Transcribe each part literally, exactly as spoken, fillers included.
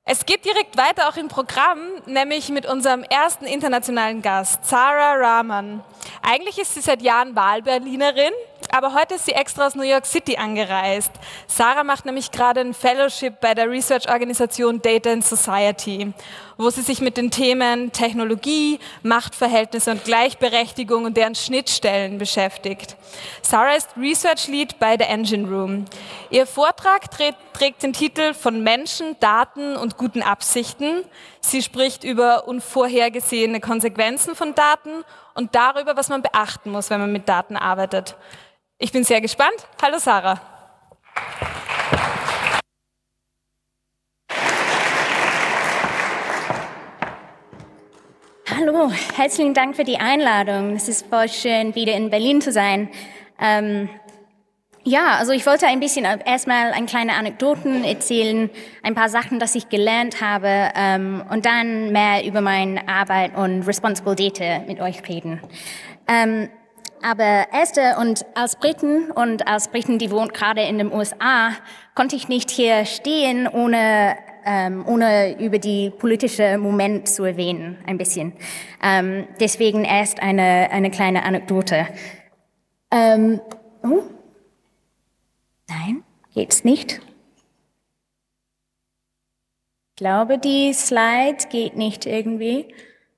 Es geht direkt weiter auch im Programm, nämlich mit unserem ersten internationalen Gast, Sarah Rahman. Eigentlich ist sie seit Jahren Wahlberlinerin, aber heute ist sie extra aus New York City angereist. Sarah macht nämlich gerade ein Fellowship bei der Research-Organisation Data and Society, wo sie sich mit den Themen Technologie, Machtverhältnisse und Gleichberechtigung und deren Schnittstellen beschäftigt. Sarah ist Research Lead bei der Engine Room. Ihr Vortrag trägt, trägt den Titel Von Menschen, Daten und guten Absichten. Sie spricht über unvorhergesehene Konsequenzen von Daten und darüber, was man beachten muss, wenn man mit Daten arbeitet. Ich bin sehr gespannt. Hallo Sarah. Hallo, herzlichen Dank für die Einladung. Es ist voll schön, wieder in Berlin zu sein. Ähm, ja, also ich wollte ein bisschen erstmal ein kleine Anekdoten erzählen, ein paar Sachen, das ich gelernt habe, ähm, und dann mehr über meine Arbeit und Responsible Data mit euch reden. Ähm, aber erste, und als Briten und als Briten, die wohnt gerade in den U S A, konnte ich nicht hier stehen, ohne Ähm, ohne über die politische Moment zu erwähnen, ein bisschen. Ähm, deswegen erst eine, eine kleine Anekdote. Ähm, oh. Nein, geht's nicht. Ich glaube, die Slide geht nicht irgendwie.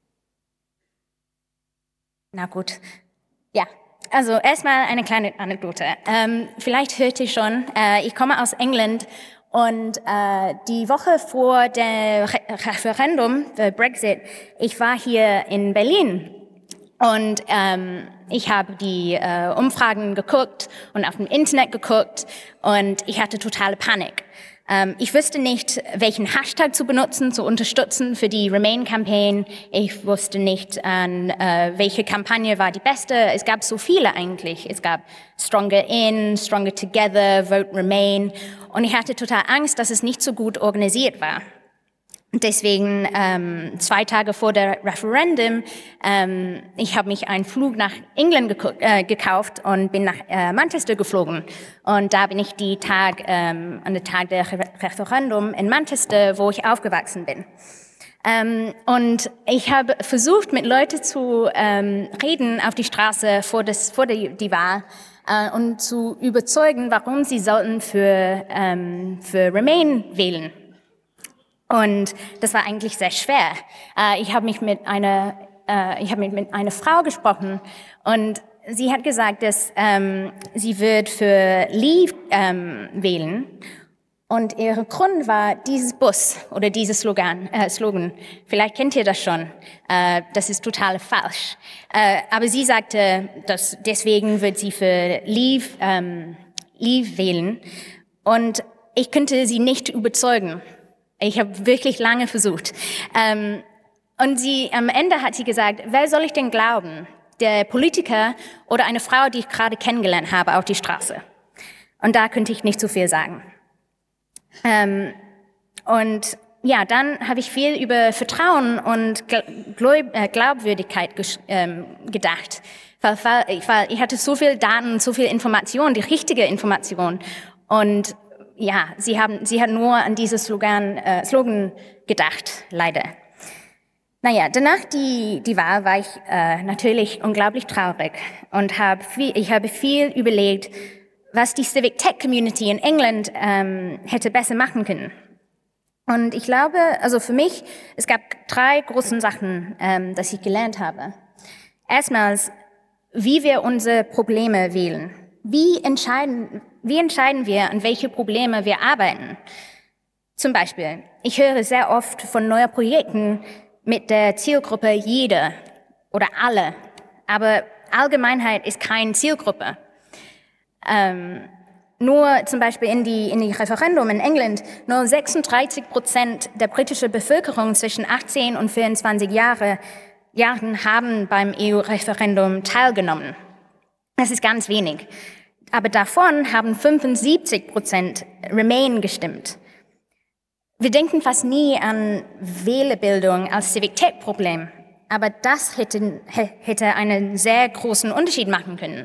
Na gut. Ja, also erstmal eine kleine Anekdote. Ähm, vielleicht hört ihr schon, äh, ich komme aus England. Und äh, die Woche vor dem Re Referendum für Brexit, ich war hier in Berlin und ähm, ich habe die äh, Umfragen geguckt und auf dem Internet geguckt und ich hatte totale Panik. Ähm, ich wusste nicht, welchen Hashtag zu benutzen, zu unterstützen für die Remain-Campaign. Ich wusste nicht, an äh, welche Kampagne war die beste. Es gab so viele eigentlich. Es gab Stronger In, Stronger Together, Vote Remain. Und ich hatte total Angst, dass es nicht so gut organisiert war. Und deswegen ähm, zwei Tage vor der Referendum, ähm, ich habe mich einen Flug nach England äh, gekauft und bin nach äh, Manchester geflogen. Und da bin ich die Tag, ähm, an der Tag der Re Referendum in Manchester, wo ich aufgewachsen bin. Ähm, und ich habe versucht, mit Leuten zu ähm, reden auf die Straße vor, das, vor der, die Wahl äh, und zu überzeugen, warum sie sollten für, ähm, für Remain wählen. Und das war eigentlich sehr schwer. Äh, ich habe mich mit einer, äh, ich habe mit, mit einer Frau gesprochen und sie hat gesagt, dass ähm, sie wird für Leave ähm, wählen. Und ihr Grund war dieses Bus oder dieses Slogan. Äh, Slogan. Vielleicht kennt ihr das schon. Äh, das ist total falsch. Äh, aber sie sagte, dass deswegen wird sie für Leave, ähm, Leave wählen. Und ich könnte sie nicht überzeugen. Ich habe wirklich lange versucht. Ähm, und sie, am Ende hat sie gesagt, wer soll ich denn glauben? Der Politiker oder eine Frau, die ich gerade kennengelernt habe auf die Straße? Und da könnte ich nicht so viel sagen. Ähm, und ja, dann habe ich viel über Vertrauen und Glaubwürdigkeit ähm, gedacht. Weil, weil ich hatte so viel Daten, so viel Information, die richtige Information. Und ja, sie haben, sie hat nur an dieses Slogan, äh, Slogan gedacht, leider. Naja, danach die, die Wahl war ich äh, natürlich unglaublich traurig und habe viel, ich habe viel überlegt, was die Civic Tech Community in England ähm, hätte besser machen können. Und ich glaube, also für mich, es gab drei großen Sachen, ähm, dass ich gelernt habe. Erstmals, wie wir unsere Probleme wählen. Wie entscheiden, wie entscheiden wir, an welche Probleme wir arbeiten? Zum Beispiel, ich höre sehr oft von neuen Projekten mit der Zielgruppe jeder oder alle. Aber Allgemeinheit ist keine Zielgruppe. Ähm, nur zum Beispiel in die, in die Referendum in England, nur sechsunddreißig Prozent der britischen Bevölkerung zwischen achtzehn und vierundzwanzig Jahre, Jahren haben beim E U-Referendum teilgenommen. Das ist ganz wenig. Aber davon haben fünfundsiebzig Prozent Remain gestimmt. Wir denken fast nie an Wählerbildung als Civic-Tech-Problem. Aber das hätte, hätte einen sehr großen Unterschied machen können.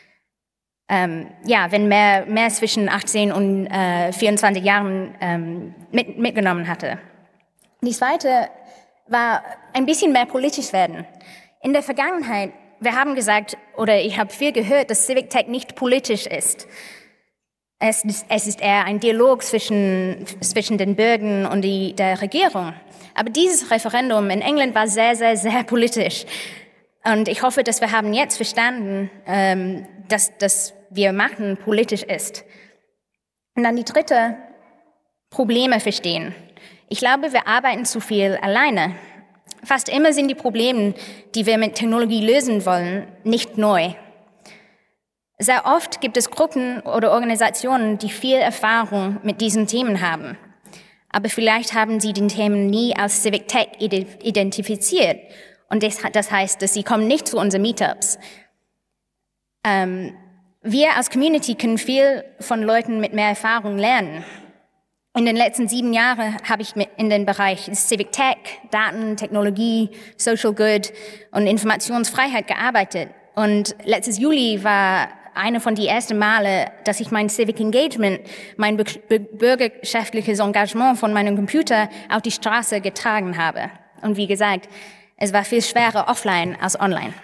Ähm, ja, wenn mehr, mehr zwischen achtzehn und äh, vierundzwanzig Jahren ähm, mit, mitgenommen hatte. Die zweite war ein bisschen mehr politisch werden. In der Vergangenheit, wir haben gesagt, oder ich habe viel gehört, dass Civic Tech nicht politisch ist. Es ist, es ist eher ein Dialog zwischen, zwischen den Bürgern und die, der Regierung. Aber dieses Referendum in England war sehr, sehr, sehr politisch. Und ich hoffe, dass wir haben jetzt verstanden, ähm, dass, dass wir machen politisch ist. Und dann die dritte, Probleme verstehen. Ich glaube, wir arbeiten zu viel alleine. Fast immer sind die Probleme, die wir mit Technologie lösen wollen, nicht neu. Sehr oft gibt es Gruppen oder Organisationen, die viel Erfahrung mit diesen Themen haben. Aber vielleicht haben sie die Themen nie als Civic Tech identifiziert. Und das, das heißt, dass sie kommen nicht zu unseren Meetups. Ähm, wir als Community können viel von Leuten mit mehr Erfahrung lernen. In den letzten sieben Jahren habe ich in den Bereich Civic Tech, Daten, Technologie, Social Good und Informationsfreiheit gearbeitet. Und letztes Juli war eine von den ersten Male, dass ich mein Civic Engagement, mein bürgerschaftliches Engagement von meinem Computer auf die Straße getragen habe. Und wie gesagt, es war viel schwerer offline als online.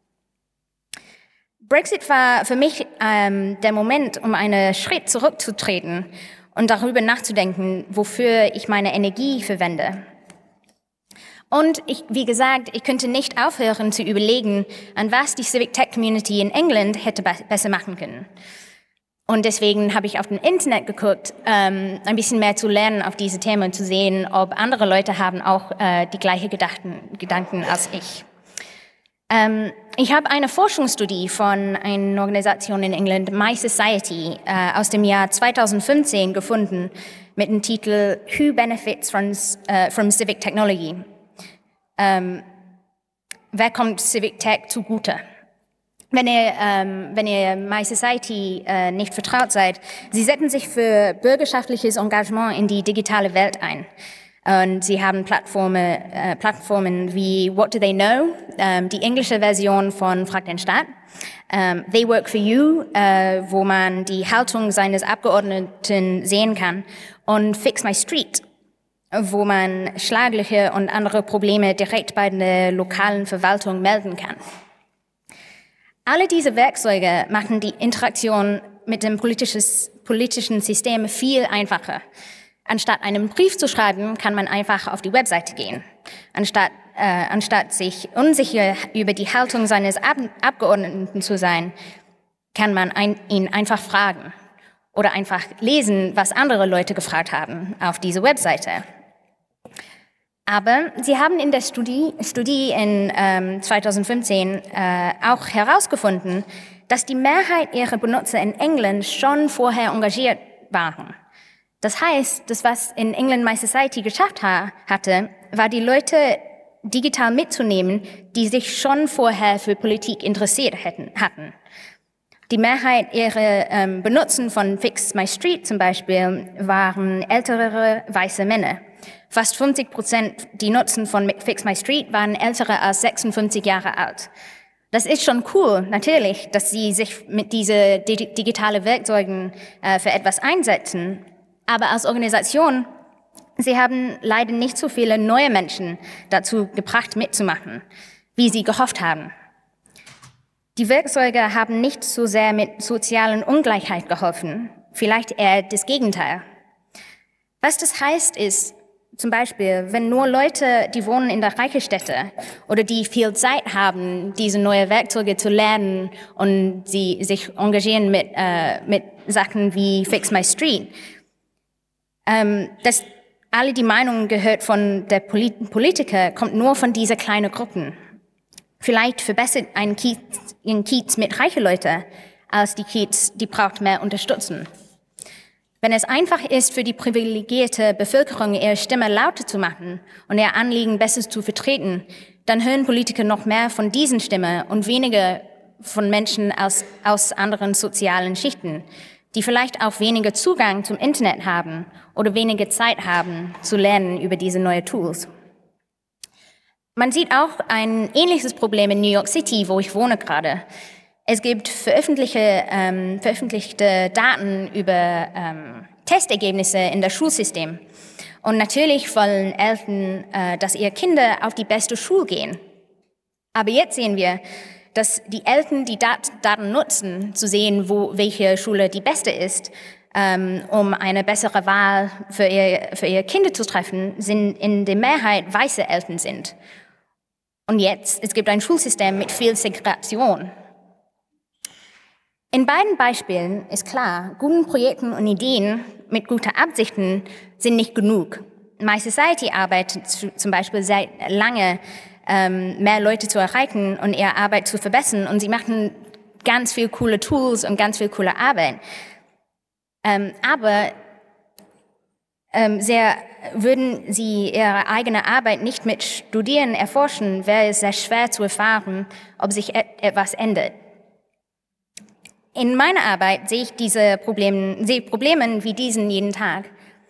Brexit war für mich ähm, der Moment, um einen Schritt zurückzutreten und darüber nachzudenken, wofür ich meine Energie verwende. Und ich, wie gesagt, ich könnte nicht aufhören zu überlegen, an was die Civic Tech Community in England hätte besser machen können. Und deswegen habe ich auf dem Internet geguckt, ähm, ein bisschen mehr zu lernen auf diese Themen und zu sehen, ob andere Leute haben auch äh, die gleichen Gedachten, Gedanken als ich. Ähm, ich habe eine Forschungsstudie von einer Organisation in England, My Society, äh, aus dem Jahr zweitausendfünfzehn gefunden mit dem Titel Who Benefits from, uh, from Civic Technology? Ähm, wer kommt Civic Tech zugute? Wenn ihr, ähm, wenn ihr My Society äh, nicht vertraut seid, sie setzen sich für bürgerschaftliches Engagement in die digitale Welt ein. Und sie haben Plattformen, äh, Plattformen wie What Do They Know, ähm, die englische Version von Frag den Staat, ähm, They Work for You, äh, wo man die Haltung seines Abgeordneten sehen kann, und Fix My Street, wo man Schlaglöcher und andere Probleme direkt bei der lokalen Verwaltung melden kann. Alle diese Werkzeuge machen die Interaktion mit dem politischen System viel einfacher. Anstatt einen Brief zu schreiben, kann man einfach auf die Webseite gehen. Anstatt, äh, anstatt sich unsicher über die Haltung seines Ab Abgeordneten zu sein, kann man ein, ihn einfach fragen oder einfach lesen, was andere Leute gefragt haben auf diese Webseite. Aber sie haben in der Studie, Studie in ähm, zweitausendfünfzehn äh, auch herausgefunden, dass die Mehrheit ihrer Benutzer in England schon vorher engagiert waren. Das heißt, das, was in England My Society geschafft ha hatte, war die Leute digital mitzunehmen, die sich schon vorher für Politik interessiert hätten, hatten. Die Mehrheit ihrer ähm, Benutzer von Fix My Street zum Beispiel waren ältere weiße Männer. Fast fünfzig Prozent die Nutzer von Fix My Street waren ältere als sechsundfünfzig Jahre alt. Das ist schon cool, natürlich, dass sie sich mit diesen digitalen Werkzeugen äh, für etwas einsetzen. Aber als Organisation, sie haben leider nicht so viele neue Menschen dazu gebracht, mitzumachen, wie sie gehofft haben. Die Werkzeuge haben nicht so sehr mit sozialen Ungleichheit geholfen, vielleicht eher das Gegenteil. Was das heißt ist, zum Beispiel, wenn nur Leute, die wohnen in der reichen Städte oder die viel Zeit haben, diese neuen Werkzeuge zu lernen und sie sich engagieren mit, äh, mit Sachen wie Fix My Street, ähm, dass alle die Meinung gehört von der Polit Politiker, kommt nur von dieser kleinen Gruppen. Vielleicht verbessert ein Kiez, ein Kiez mit reichen Leuten als die Kiez, die braucht mehr Unterstützung. Wenn es einfach ist, für die privilegierte Bevölkerung ihre Stimme lauter zu machen und ihr Anliegen besser zu vertreten, dann hören Politiker noch mehr von diesen Stimmen und weniger von Menschen aus, aus anderen sozialen Schichten, die vielleicht auch weniger Zugang zum Internet haben oder weniger Zeit haben, zu lernen über diese neuen Tools. Man sieht auch ein ähnliches Problem in New York City, wo ich wohne gerade. Es gibt veröffentlichte, ähm, veröffentlichte Daten über ähm, Testergebnisse in das Schulsystem. Und natürlich wollen Eltern, äh, dass ihre Kinder auf die beste Schule gehen. Aber jetzt sehen wir, dass die Eltern die Dat- Daten nutzen, zu sehen, wo, welche Schule die beste ist, ähm, um eine bessere Wahl für, ihr, für ihre Kinder zu treffen, sind in der Mehrheit weiße Eltern sind. Und jetzt, es gibt ein Schulsystem mit viel Segregation. In beiden Beispielen ist klar, guten Projekten und Ideen mit guten Absichten sind nicht genug. My Society arbeitet zum Beispiel seit lange, ähm, mehr Leute zu erreichen und ihre Arbeit zu verbessern. Und sie machen ganz viel coole Tools und ganz viel coole Arbeit. Ähm, aber ähm, sehr, würden sie ihre eigene Arbeit nicht mit Studieren erforschen, wäre es sehr schwer zu erfahren, ob sich et- etwas ändert. In meiner Arbeit sehe ich diese Probleme, sehe Probleme wie diesen jeden Tag.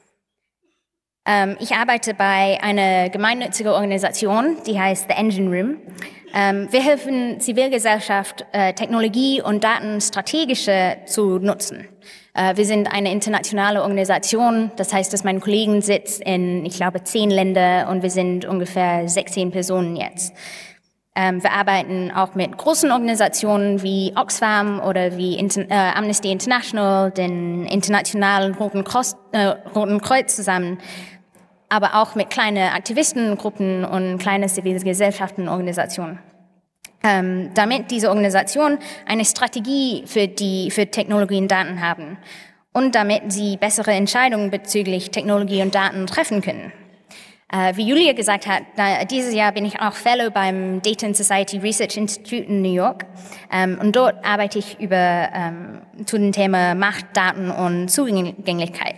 Ähm, ich arbeite bei einer gemeinnützigen Organisation, die heißt The Engine Room. Ähm, wir helfen Zivilgesellschaft, äh, Technologie und Daten strategische zu nutzen. Äh, wir sind eine internationale Organisation, das heißt, dass mein Kollegen sitzt in, ich glaube, zehn Länder und wir sind ungefähr sechzehn Personen jetzt. Ähm, wir arbeiten auch mit großen Organisationen wie Oxfam oder wie Inter- äh, Amnesty International, den Internationalen Roten Kreuz, äh, Roten Kreuz zusammen, aber auch mit kleinen Aktivistengruppen und kleinen Zivilgesellschaftenorganisationen. Ähm, damit diese Organisationen eine Strategie für die für Technologie und Daten haben und damit sie bessere Entscheidungen bezüglich Technologie und Daten treffen können. Äh, wie Julia gesagt hat, da, dieses Jahr bin ich auch Fellow beim Data and Society Research Institute in New York. Ähm, und dort arbeite ich über ähm, zu dem Thema Macht, Daten und Zugänglichkeit.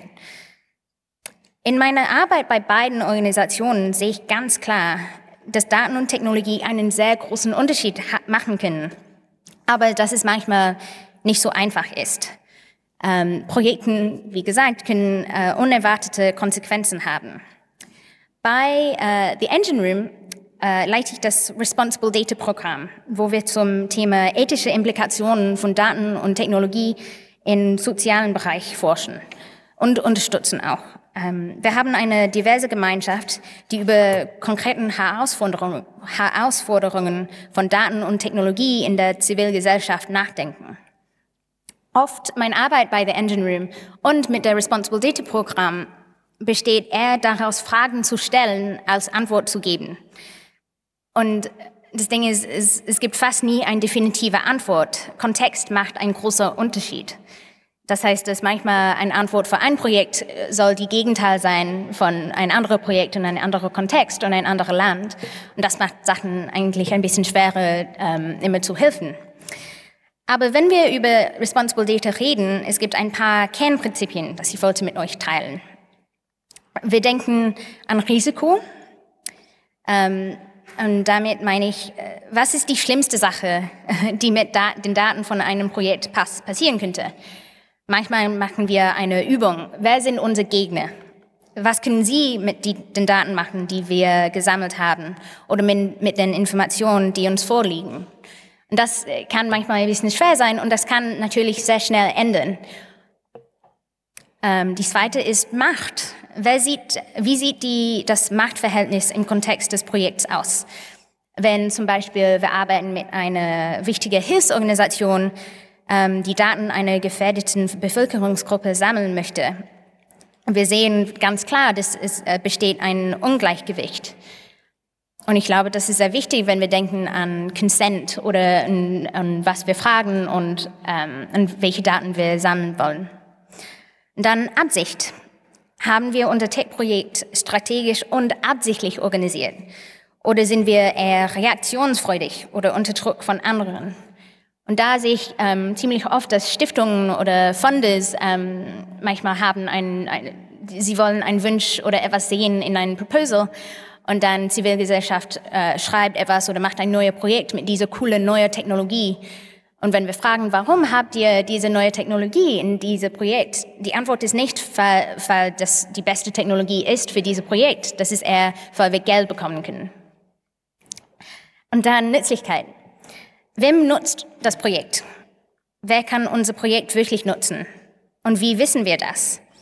In meiner Arbeit bei beiden Organisationen sehe ich ganz klar, dass Daten und Technologie einen sehr großen Unterschied machen können. Aber dass es manchmal nicht so einfach ist. Ähm, Projekten, wie gesagt, können äh, unerwartete Konsequenzen haben. Bei äh, The Engine Room äh, leite ich das Responsible Data Programm, wo wir zum Thema ethische Implikationen von Daten und Technologie im sozialen Bereich forschen und unterstützen auch. Ähm, wir haben eine diverse Gemeinschaft, die über konkreten Herausforderungen, Herausforderungen von Daten und Technologie in der Zivilgesellschaft nachdenken. Oft meine Arbeit bei The Engine Room und mit der Responsible Data Programm besteht eher daraus, Fragen zu stellen, als Antwort zu geben. Und das Ding ist, es, es gibt fast nie eine definitive Antwort. Kontext macht einen großen Unterschied. Das heißt, dass manchmal eine Antwort für ein Projekt soll die Gegenteil sein von einem anderen Projekt und einem anderen Kontext und ein anderes Land. Und das macht Sachen eigentlich ein bisschen schwerer, ähm, immer zu helfen. Aber wenn wir über Responsible Data reden, es gibt ein paar Kernprinzipien, das ich wollte mit euch teilen. Wir denken an Risiko. Ähm, und damit meine ich, was ist die schlimmste Sache, die mit da- den Daten von einem Projekt pass- passieren könnte? Manchmal machen wir eine Übung. Wer sind unsere Gegner? Was können Sie mit die, den Daten machen, die wir gesammelt haben? Oder mit, mit den Informationen, die uns vorliegen? Und das kann manchmal ein bisschen schwer sein und das kann natürlich sehr schnell ändern. Ähm, die zweite ist Macht. Wer sieht, wie sieht die, das Machtverhältnis im Kontext des Projekts aus? Wenn zum Beispiel wir arbeiten mit einer wichtigen Hilfsorganisation, ähm, die Daten einer gefährdeten Bevölkerungsgruppe sammeln möchte. Wir sehen ganz klar, dass es äh, besteht ein Ungleichgewicht. Und ich glaube, das ist sehr wichtig, wenn wir denken an Consent oder an, an was wir fragen und ähm, an welche Daten wir sammeln wollen. Und dann Absicht. Haben wir unser Tech-Projekt strategisch und absichtlich organisiert? Oder sind wir eher reaktionsfreudig oder unter Druck von anderen? Und da sehe ich ähm, ziemlich oft, dass Stiftungen oder Fundes ähm, manchmal haben ein, ein, sie wollen einen Wunsch oder etwas sehen in einem Proposal und dann Zivilgesellschaft äh, schreibt etwas oder macht ein neues Projekt mit dieser coolen neuen Technologie. Und wenn wir fragen, warum habt ihr diese neue Technologie in diesem Projekt? Die Antwort ist nicht, weil, weil das die beste Technologie ist für dieses Projekt. Das ist eher, weil wir Geld bekommen können. Und dann Nützlichkeit. Wem nutzt das Projekt? Wer kann unser Projekt wirklich nutzen? Und wie wissen wir das?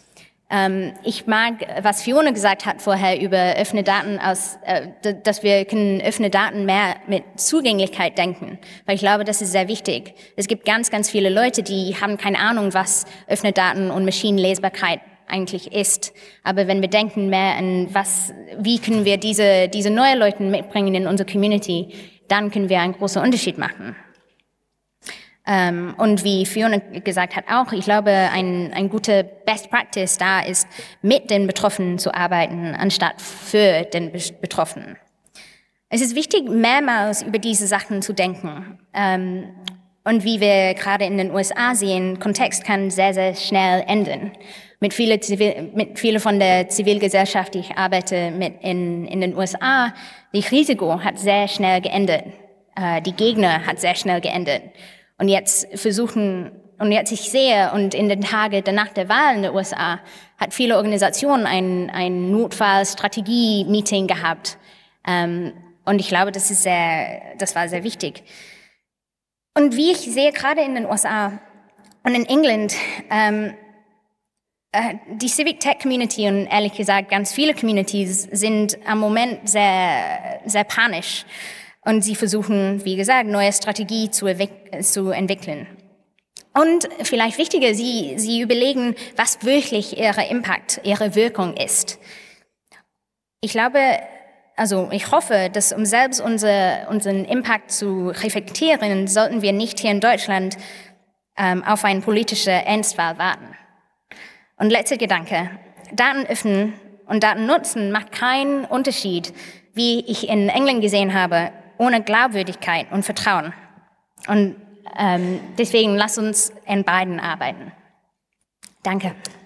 Ähm, ich mag, was Fiona gesagt hat vorher über offene Daten, aus, äh, dass wir können offene Daten mehr mit Zugänglichkeit denken, weil ich glaube, das ist sehr wichtig. Es gibt ganz, ganz viele Leute, die haben keine Ahnung, was offene Daten und Maschinenlesbarkeit eigentlich ist. Aber wenn wir denken mehr an was, wie können wir diese, diese neuen Leute mitbringen in unsere Community, dann können wir einen großen Unterschied machen. Ähm, und wie Fiona gesagt hat auch, ich glaube, ein, ein guter Best Practice da ist, mit den Betroffenen zu arbeiten, anstatt für den Betroffenen. Es ist wichtig, mehrmals über diese Sachen zu denken. Ähm, und wie wir gerade in den U S A sehen, Kontext kann sehr, sehr schnell ändern. Mit viele, Zivil, mit viele von der Zivilgesellschaft, die ich arbeite mit in, in den U S A, die Risiko hat sehr schnell geändert. Äh, die Gegner hat sehr schnell geändert. Und jetzt versuchen, und jetzt ich sehe, und in den Tagen danach der Wahl in den U S A, hat viele Organisationen ein, ein Notfallstrategie-Meeting gehabt. Ähm, und ich glaube, das ist sehr, das war sehr wichtig. Und wie ich sehe, gerade in den U S A und in England, ähm, äh, die Civic Tech Community und ehrlich gesagt ganz viele Communities sind am Moment sehr, sehr panisch. Und sie versuchen, wie gesagt, neue Strategie zu, zu entwickeln. Und vielleicht wichtiger, sie, sie überlegen, was wirklich ihre Impact, ihre Wirkung ist. Ich glaube, also ich hoffe, dass um selbst unser, unseren Impact zu reflektieren, sollten wir nicht hier in Deutschland ähm, auf eine politische Ernstwahl warten. Und letzter Gedanke, Daten öffnen und Daten nutzen macht keinen Unterschied, wie ich in England gesehen habe, ohne Glaubwürdigkeit und Vertrauen. Und ähm, deswegen lass uns in beiden arbeiten. Danke.